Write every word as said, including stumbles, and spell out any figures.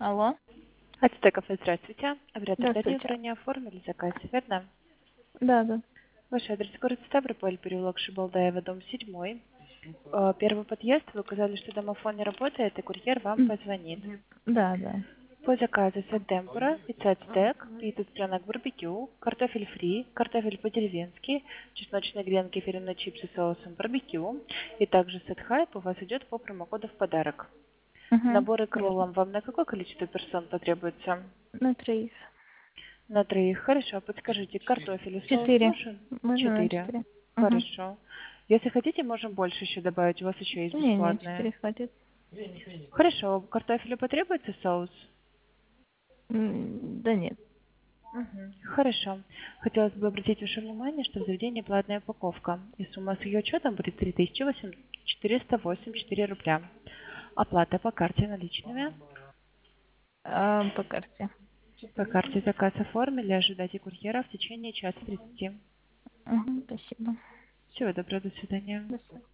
Алло. Ацтеков, здравствуйте. Оператор Здравствуйте. дорогу не оформили заказ, верно? Да, да. Ваш адрес город Ставрополь, переулок Шибалдаева, дом седьмой. Э, Первый подъезд, вы указали, что домофон не работает, и курьер вам М, позвонит. Да, да. По заказу сет темпура, пицца ацтек, пиццу пряник барбекю, картофель фри, картофель по-деревенски, чесночные гренки, фирменные чипсы с соусом барбекю, и также сет хайп у вас идет по промокоду в подарок. Угу. Наборы к Верно. роллам вам на какое количество персон потребуется? На троих. На троих. Хорошо. Подскажите, картофель и соус Четыре. нужен? Можно на Четыре. четыре. Угу. Хорошо. Если хотите, можем больше еще добавить. У вас еще есть Не, не, бесплатные. четыре хватит. Хорошо. Картофелю потребуется соус? М, Да нет. Мгм. Хорошо. Хотелось бы обратить ваше внимание, что в заведении платная упаковка. И сумма с ее учетом будет три тысячи четыреста восемьдесят четыре рубля. Оплата по карте наличными. А, по карте. По карте заказ оформили. Ожидайте курьера в течение часа тридцати. Угу, спасибо. Всего доброго. До свидания. До свидания.